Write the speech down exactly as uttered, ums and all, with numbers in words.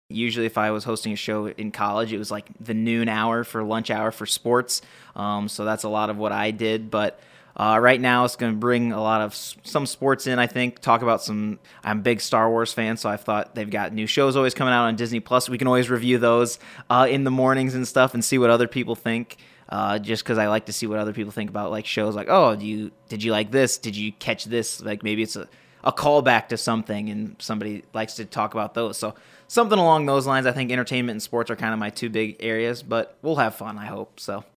Usually if I was hosting a show in college, it was like the noon hour for lunch hour for sports. Um, so that's a lot of what I did. But uh, right now it's going to bring a lot of s- some sports in, I think, talk about some. I'm a big Star Wars fan, so I thought they've got new shows always coming out on Disney Plus. We can always review those uh, in the mornings and stuff and see what other people think. Uh, just because I like to see what other people think about like shows like, oh, do you did you like this? Did you catch this? Like maybe it's a a callback to something, and somebody likes to talk about those. So something along those lines. I think entertainment and sports are kind of my two big areas, but we'll have fun, I hope. So